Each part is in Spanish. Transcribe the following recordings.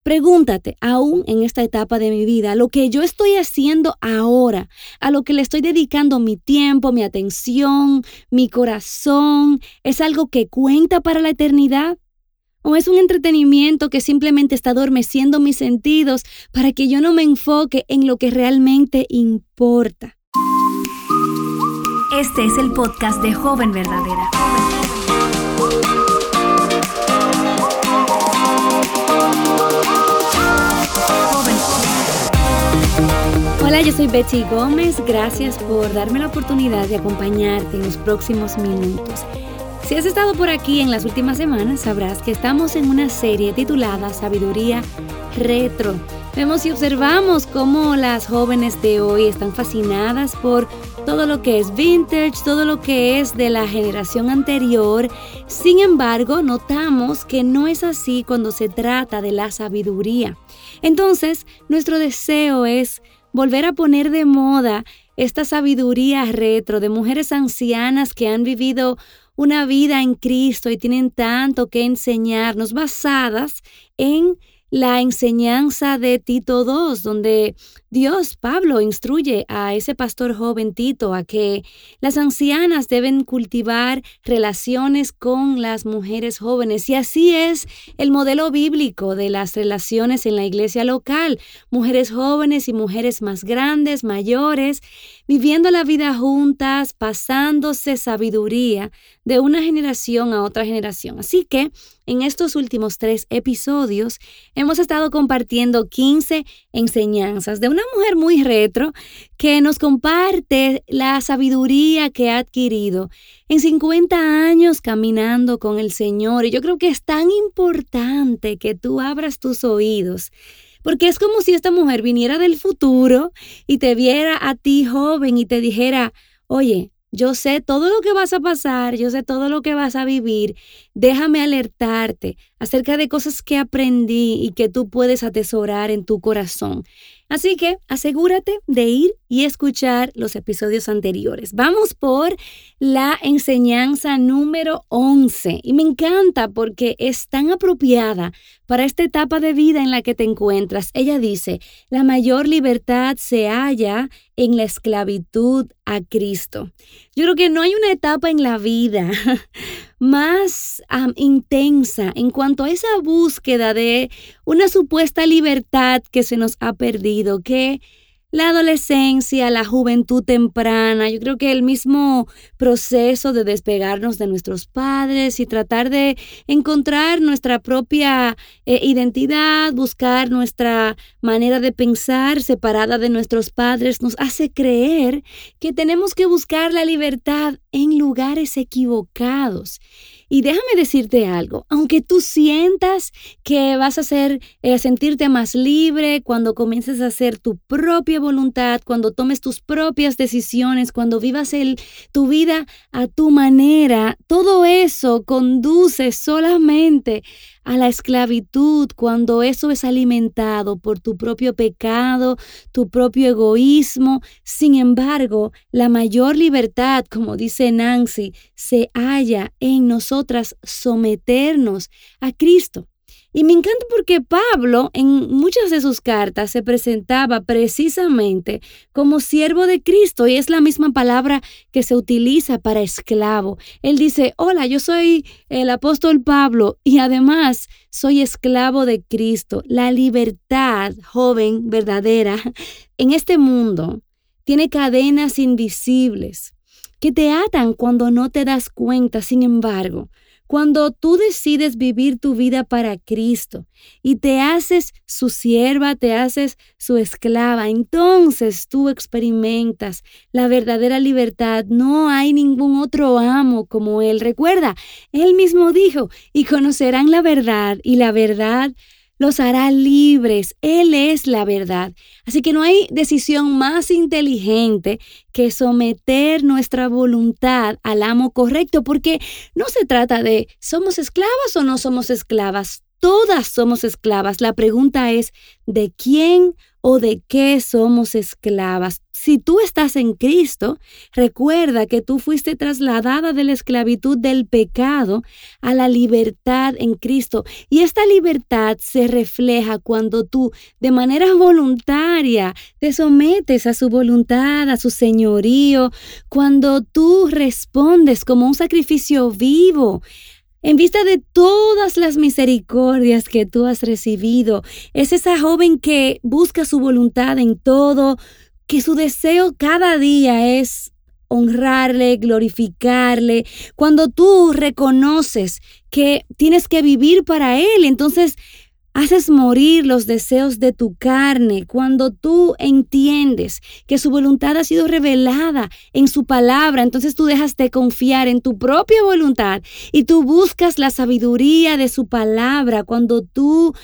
Pregúntate, aún en esta etapa de mi vida, lo que yo estoy haciendo ahora, a lo que le estoy dedicando mi tiempo, mi atención, mi corazón, ¿es algo que cuenta para la eternidad? ¿O es un entretenimiento que simplemente está adormeciendo mis sentidos para que yo no me enfoque en lo que realmente importa? Este es el podcast de Joven Verdadera. Hola, yo soy Betsy Gómez. Gracias por darme la oportunidad de acompañarte en los próximos minutos. Si has estado por aquí en las últimas semanas, sabrás que estamos en una serie titulada Sabiduría Retro. Vemos y observamos cómo las jóvenes de hoy están fascinadas por todo lo que es vintage, todo lo que es de la generación anterior. Sin embargo, notamos que no es así cuando se trata de la sabiduría. Entonces, nuestro deseo es volver a poner de moda esta sabiduría retro de mujeres ancianas que han vivido una vida en Cristo y tienen tanto que enseñarnos, basadas en la enseñanza de Tito 2, donde Pablo, instruye a ese pastor joven Tito a que las ancianas deben cultivar relaciones con las mujeres jóvenes. Y así es el modelo bíblico de las relaciones en la iglesia local. Mujeres jóvenes y mujeres más grandes, mayores, viviendo la vida juntas, pasándose sabiduría de una generación a otra generación. Así que en estos últimos 3 episodios hemos estado compartiendo 15 enseñanzas de una mujer muy retro que nos comparte la sabiduría que ha adquirido en 50 años caminando con el Señor. Y yo creo que es tan importante que tú abras tus oídos, porque es como si esta mujer viniera del futuro y te viera a ti joven y te dijera: oye, yo sé todo lo que vas a pasar, yo sé todo lo que vas a vivir. Déjame alertarte acerca de cosas que aprendí y que tú puedes atesorar en tu corazón. Así que asegúrate de ir y escuchar los episodios anteriores. Vamos por la enseñanza número 11 y me encanta porque es tan apropiada para esta etapa de vida en la que te encuentras. Ella dice: la mayor libertad se halla en la esclavitud a Cristo. Yo creo que no hay una etapa en la vida más intensa en cuanto a esa búsqueda de una supuesta libertad que se nos ha perdido, que la adolescencia, la juventud temprana. Yo creo que el mismo proceso de despegarnos de nuestros padres y tratar de encontrar nuestra propia identidad, buscar nuestra manera de pensar separada de nuestros padres, nos hace creer que tenemos que buscar la libertad en lugares equivocados. Y déjame decirte algo, aunque tú sientas que vas a sentirte más libre cuando comiences a hacer tu propia voluntad, cuando tomes tus propias decisiones, cuando vivas tu vida a tu manera, todo eso conduce solamente a la esclavitud cuando eso es alimentado por tu propio pecado, tu propio egoísmo. Sin embargo, la mayor libertad, como dice Nancy, se halla en nosotras someternos a Cristo. Y me encanta porque Pablo en muchas de sus cartas se presentaba precisamente como siervo de Cristo, y es la misma palabra que se utiliza para esclavo. Él dice: hola, yo soy el apóstol Pablo y además soy esclavo de Cristo. La libertad, joven, verdadera, en este mundo tiene cadenas invisibles que te atan cuando no te das cuenta. Sin embargo, cuando tú decides vivir tu vida para Cristo y te haces su sierva, te haces su esclava, entonces tú experimentas la verdadera libertad. No hay ningún otro amo como Él. Recuerda, Él mismo dijo: y conocerán la verdad, y la verdad los hará libres. Él es la verdad. Así que no hay decisión más inteligente que someter nuestra voluntad al amo correcto, porque no se trata de ¿somos esclavas o no somos esclavas? todas somos esclavas. La pregunta es, ¿de quién o de qué somos esclavas? Si tú estás en Cristo, recuerda que tú fuiste trasladada de la esclavitud del pecado a la libertad en Cristo. Y esta libertad se refleja cuando tú, de manera voluntaria, te sometes a su voluntad, a su señorío, cuando tú respondes como un sacrificio vivo. En vista de todas las misericordias que tú has recibido, es esa joven que busca su voluntad en todo, que su deseo cada día es honrarle, glorificarle. Cuando tú reconoces que tienes que vivir para Él, entonces haces morir los deseos de tu carne. Cuando tú entiendes que su voluntad ha sido revelada en su palabra, entonces tú dejas de confiar en tu propia voluntad y tú buscas la sabiduría de su palabra. Cuando tú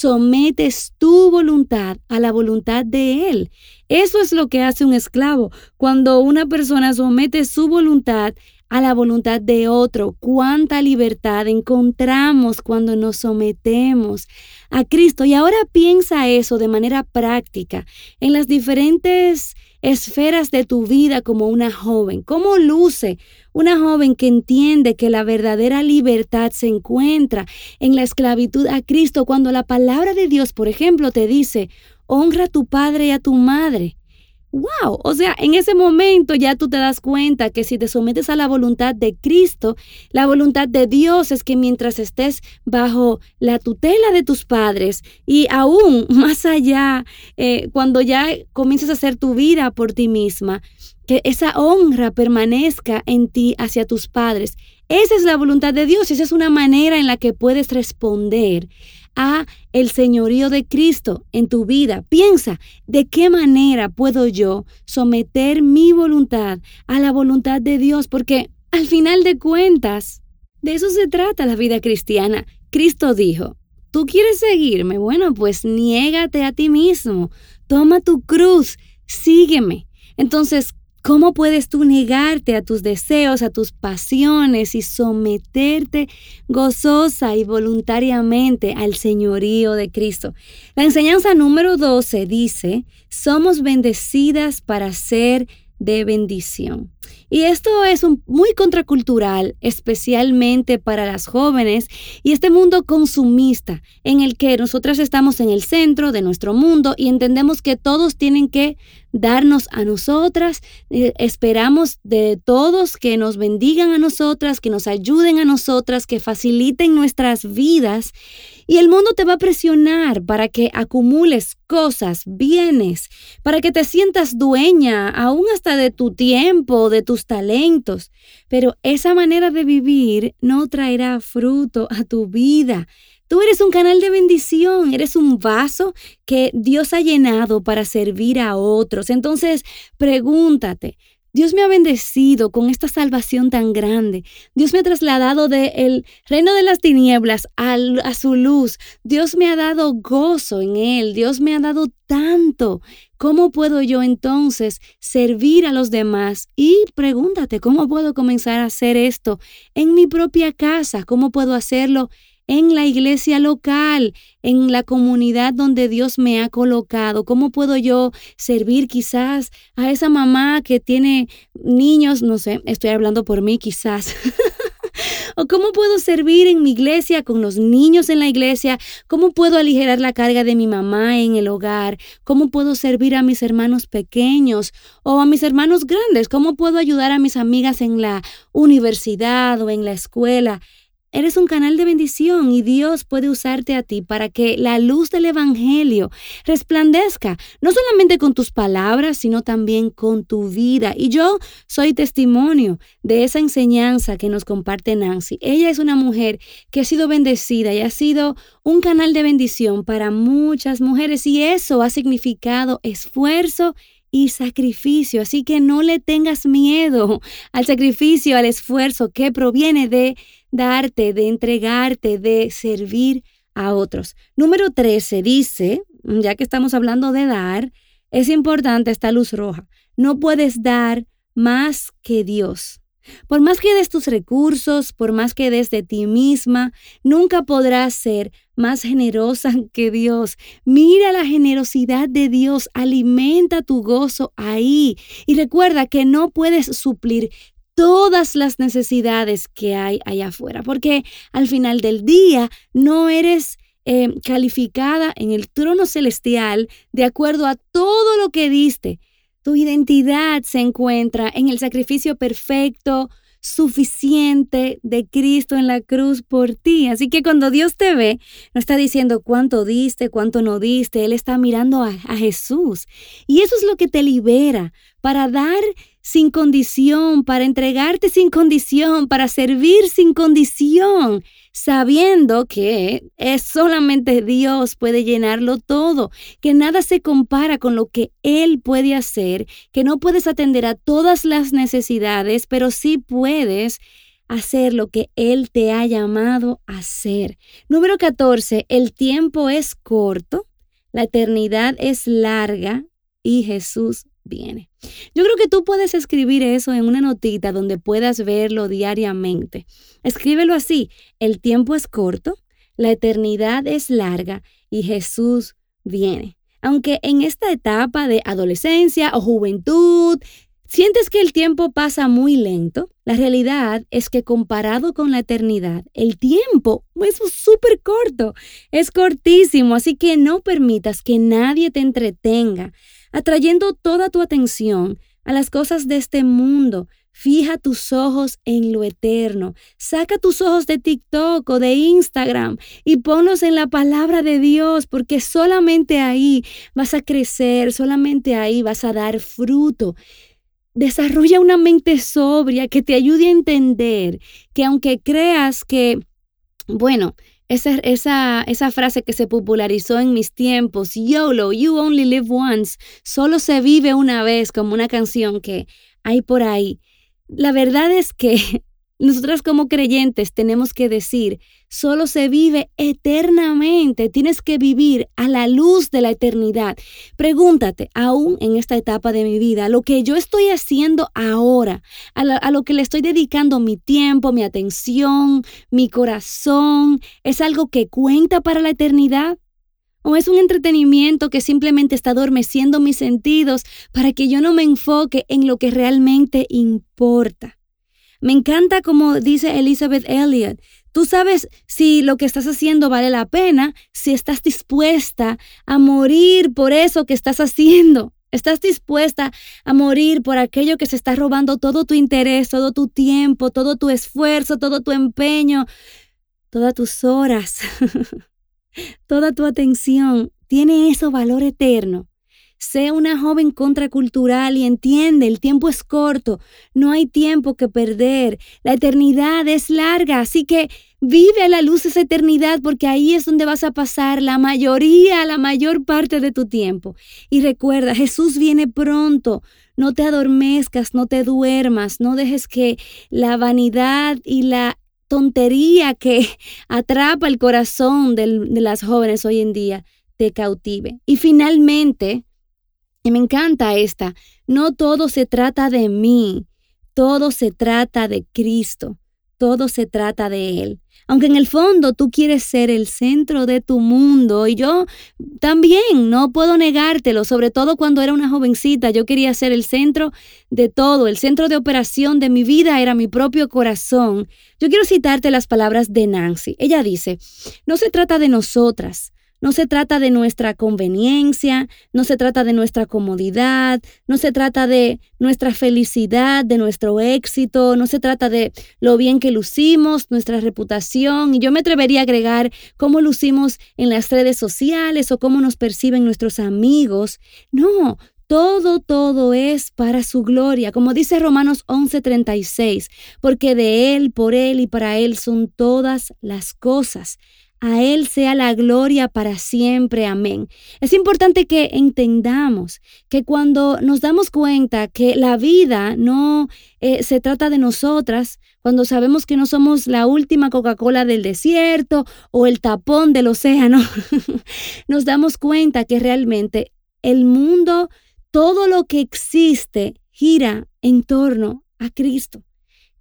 sometes tu voluntad a la voluntad de Él. Eso es lo que hace un esclavo. Cuando una persona somete su voluntad a la voluntad de otro, cuánta libertad encontramos cuando nos sometemos a Cristo. Y ahora piensa eso de manera práctica en las diferentes esferas de tu vida como una joven. ¿Cómo luce una joven que entiende que la verdadera libertad se encuentra en la esclavitud a Cristo? Cuando la palabra de Dios, por ejemplo, te dice, honra a tu padre y a tu madre. ¡Wow! O sea, en ese momento ya tú te das cuenta que si te sometes a la voluntad de Cristo, la voluntad de Dios es que mientras estés bajo la tutela de tus padres y aún más allá, cuando ya comienzas a hacer tu vida por ti misma, que esa honra permanezca en ti hacia tus padres. Esa es la voluntad de Dios. Esa es una manera en la que puedes responder a el señorío de Cristo en tu vida. Piensa, ¿de qué manera puedo yo someter mi voluntad a la voluntad de Dios? Porque al final de cuentas, de eso se trata la vida cristiana. Cristo dijo, ¿tú quieres seguirme? Bueno, pues niégate a ti mismo, toma tu cruz, sígueme. Entonces, ¿cómo puedes tú negarte a tus deseos, a tus pasiones y someterte gozosa y voluntariamente al señorío de Cristo? La enseñanza número 12 dice, somos bendecidas para ser de bendición. Y esto es muy contracultural, especialmente para las jóvenes y este mundo consumista en el que nosotras estamos en el centro de nuestro mundo y entendemos que todos tienen que darnos a nosotras, esperamos de todos que nos bendigan a nosotras, que nos ayuden a nosotras, que faciliten nuestras vidas. Y el mundo te va a presionar para que acumules cosas, bienes, para que te sientas dueña aún hasta de tu tiempo, de tus talentos. Pero esa manera de vivir no traerá fruto a tu vida. Tú eres un canal de bendición, eres un vaso que Dios ha llenado para servir a otros. Entonces, pregúntate, Dios me ha bendecido con esta salvación tan grande. Dios me ha trasladado del reino de las tinieblas a su luz. Dios me ha dado gozo en Él. Dios me ha dado tanto. ¿Cómo puedo yo entonces servir a los demás? Y pregúntate, ¿cómo puedo comenzar a hacer esto en mi propia casa? ¿Cómo puedo hacerlo en la iglesia local, en la comunidad donde Dios me ha colocado? ¿Cómo puedo yo servir quizás a esa mamá que tiene niños? No sé, estoy hablando por mí quizás. ¿O cómo puedo servir en mi iglesia con los niños en la iglesia? ¿Cómo puedo aligerar la carga de mi mamá en el hogar? ¿Cómo puedo servir a mis hermanos pequeños o a mis hermanos grandes? ¿Cómo puedo ayudar a mis amigas en la universidad o en la escuela? Eres un canal de bendición y Dios puede usarte a ti para que la luz del Evangelio resplandezca, no solamente con tus palabras, sino también con tu vida. Y yo soy testimonio de esa enseñanza que nos comparte Nancy. Ella es una mujer que ha sido bendecida y ha sido un canal de bendición para muchas mujeres y eso ha significado esfuerzo y sacrificio. Así que no le tengas miedo al sacrificio, al esfuerzo que proviene de darte, de entregarte, de servir a otros. Número 13 dice, ya que estamos hablando de dar, es importante esta luz roja. No puedes dar más que Dios. Por más que des tus recursos, por más que des de ti misma, nunca podrás ser más generosa que Dios. Mira la generosidad de Dios, alimenta tu gozo ahí y recuerda que no puedes suplir todas las necesidades que hay allá afuera, porque al final del día no eres calificada en el trono celestial de acuerdo a todo lo que diste. Tu identidad se encuentra en el sacrificio perfecto, suficiente de Cristo en la cruz por ti. Así que cuando Dios te ve, no está diciendo cuánto diste, cuánto no diste. Él está mirando a Jesús. Y eso es lo que te libera para dar sin condición, para entregarte sin condición, para servir sin condición, sabiendo que es solamente Dios puede llenarlo todo, que nada se compara con lo que Él puede hacer, que no puedes atender a todas las necesidades, pero sí puedes hacer lo que Él te ha llamado a hacer. Número 14, el tiempo es corto, la eternidad es larga y Jesús viene. Yo creo que tú puedes escribir eso en una notita donde puedas verlo diariamente. Escríbelo así: el tiempo es corto, la eternidad es larga y Jesús viene. Aunque en esta etapa de adolescencia o juventud sientes que el tiempo pasa muy lento, la realidad es que comparado con la eternidad, el tiempo es súper corto, es cortísimo, así que no permitas que nadie te entretenga atrayendo toda tu atención a las cosas de este mundo. Fija tus ojos en lo eterno. Saca tus ojos de TikTok o de Instagram y ponlos en la palabra de Dios, porque solamente ahí vas a crecer, solamente ahí vas a dar fruto. Desarrolla una mente sobria que te ayude a entender que aunque creas que, esa frase que se popularizó en mis tiempos, YOLO, you only live once, solo se vive una vez, como una canción que hay por ahí. La verdad es que nosotras como creyentes tenemos que decir, solo se vive eternamente, tienes que vivir a la luz de la eternidad. Pregúntate, aún en esta etapa de mi vida, lo que yo estoy haciendo ahora, a lo que le estoy dedicando mi tiempo, mi atención, mi corazón, ¿es algo que cuenta para la eternidad? ¿O es un entretenimiento que simplemente está adormeciendo mis sentidos para que yo no me enfoque en lo que realmente importa? Me encanta como dice Elizabeth Elliot. Tú sabes si lo que estás haciendo vale la pena, si estás dispuesta a morir por eso que estás haciendo. Estás dispuesta a morir por aquello que se está robando todo tu interés, todo tu tiempo, todo tu esfuerzo, todo tu empeño, todas tus horas, toda tu atención. ¿Tiene eso valor eterno? Sé una joven contracultural y entiende, el tiempo es corto, no hay tiempo que perder, la eternidad es larga, así que vive a la luz de esa eternidad porque ahí es donde vas a pasar la mayor parte de tu tiempo. Y recuerda, Jesús viene pronto, no te adormezcas, no te duermas, no dejes que la vanidad y la tontería que atrapa el corazón de las jóvenes hoy en día te cautive. Y finalmente, y me encanta esta, no todo se trata de mí, todo se trata de Cristo, todo se trata de Él. Aunque en el fondo tú quieres ser el centro de tu mundo y yo también no puedo negártelo, sobre todo cuando era una jovencita, yo quería ser el centro de todo, el centro de operación de mi vida era mi propio corazón. Yo quiero citarte las palabras de Nancy. Ella dice, no se trata de nosotras. No se trata de nuestra conveniencia, no se trata de nuestra comodidad, no se trata de nuestra felicidad, de nuestro éxito, no se trata de lo bien que lucimos, nuestra reputación. Y yo me atrevería a agregar cómo lucimos en las redes sociales o cómo nos perciben nuestros amigos. No, todo es para su gloria. Como dice Romanos 11:36, porque de Él, por Él y para Él son todas las cosas. A Él sea la gloria para siempre. Amén. Es importante que entendamos que cuando nos damos cuenta que la vida no se trata de nosotras, cuando sabemos que no somos la última Coca-Cola del desierto o el tapón del océano, nos damos cuenta que realmente el mundo, todo lo que existe, gira en torno a Cristo.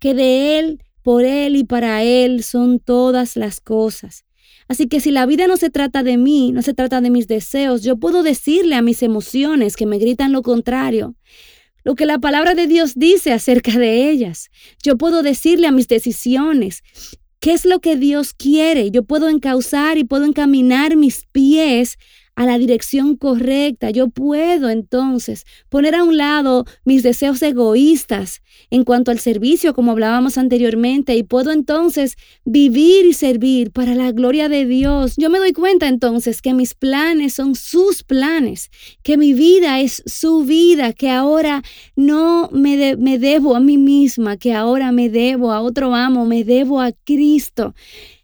que de Él, por Él y para Él son todas las cosas. Así que si la vida no se trata de mí, no se trata de mis deseos, yo puedo decirle a mis emociones que me gritan lo contrario, lo que la palabra de Dios dice acerca de ellas. Yo puedo decirle a mis decisiones qué es lo que Dios quiere. Yo puedo encauzar y puedo encaminar mis pies a la dirección correcta. Yo puedo entonces poner a un lado mis deseos egoístas en cuanto al servicio, como hablábamos anteriormente, y puedo entonces vivir y servir para la gloria de Dios. Yo me doy cuenta entonces que mis planes son sus planes, que mi vida es su vida, que ahora no me debo a mí misma, que ahora me debo a otro amo, me debo a Cristo.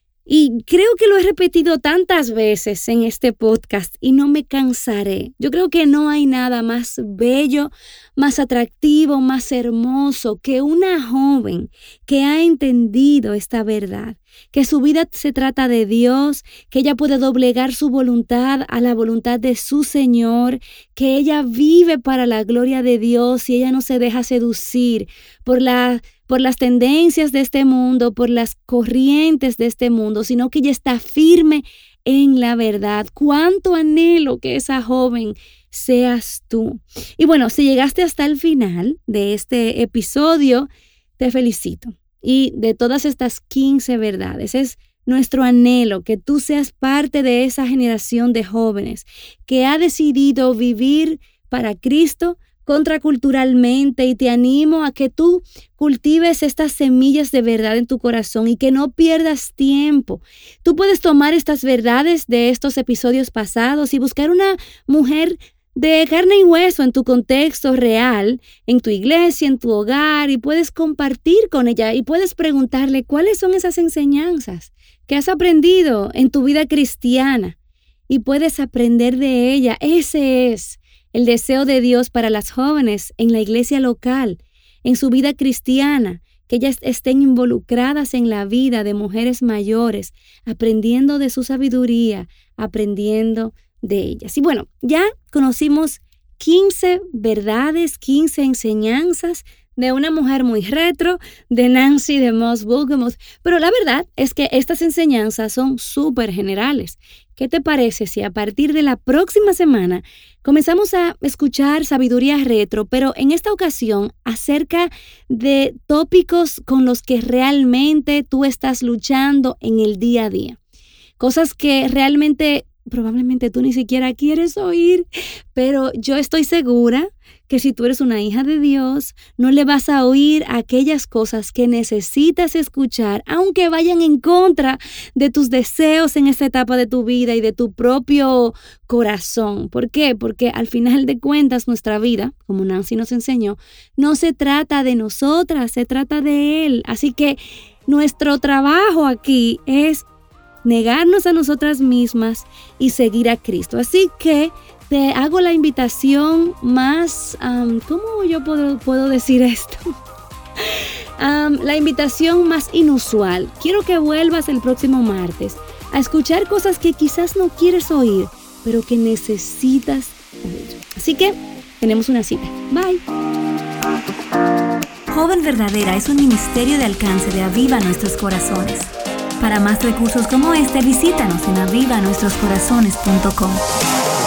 Y creo que lo he repetido tantas veces en este podcast y no me cansaré. Yo creo que no hay nada más bello, más atractivo, más hermoso que una joven que ha entendido esta verdad, que su vida se trata de Dios, que ella puede doblegar su voluntad a la voluntad de su Señor, que ella vive para la gloria de Dios y ella no se deja seducir por las tendencias de este mundo, por las corrientes de este mundo, sino que ella está firme en la verdad. Cuánto anhelo que esa joven seas tú. Y bueno, si llegaste hasta el final de este episodio, te felicito. Y de todas estas 15 verdades, es nuestro anhelo que tú seas parte de esa generación de jóvenes que ha decidido vivir para Cristo contraculturalmente, y te animo a que tú cultives estas semillas de verdad en tu corazón y que no pierdas tiempo. Tú puedes tomar estas verdades de estos episodios pasados y buscar una mujer de carne y hueso en tu contexto real, en tu iglesia, en tu hogar, y puedes compartir con ella y puedes preguntarle cuáles son esas enseñanzas que has aprendido en tu vida cristiana y puedes aprender de ella. Ese es el deseo de Dios para las jóvenes en la iglesia local, en su vida cristiana, que ellas estén involucradas en la vida de mujeres mayores, aprendiendo de su sabiduría, aprendiendo de ellas. Y bueno, ya conocimos 15 verdades, 15 enseñanzas de una mujer muy retro, de Nancy DeMoss Wolgemuth, pero la verdad es que estas enseñanzas son súper generales. ¿Qué te parece si a partir de la próxima semana comenzamos a escuchar sabiduría retro, pero en esta ocasión acerca de tópicos con los que realmente tú estás luchando en el día a día? Cosas que realmente probablemente tú ni siquiera quieres oír, pero yo estoy segura que si tú eres una hija de Dios, no le vas a oír aquellas cosas que necesitas escuchar, aunque vayan en contra de tus deseos en esta etapa de tu vida y de tu propio corazón. ¿Por qué? Porque al final de cuentas nuestra vida, como Nancy nos enseñó, no se trata de nosotras, se trata de Él. Así que nuestro trabajo aquí es negarnos a nosotras mismas y seguir a Cristo. Así que te hago la invitación más, ¿cómo yo puedo decir esto? La invitación más inusual. Quiero que vuelvas el próximo martes a escuchar cosas que quizás no quieres oír, pero que necesitas oír. Así que tenemos una cita. Bye. Joven Verdadera es un ministerio de alcance de Aviva Nuestros Corazones. Para más recursos como este, visítanos en avivanuestroscorazones.com.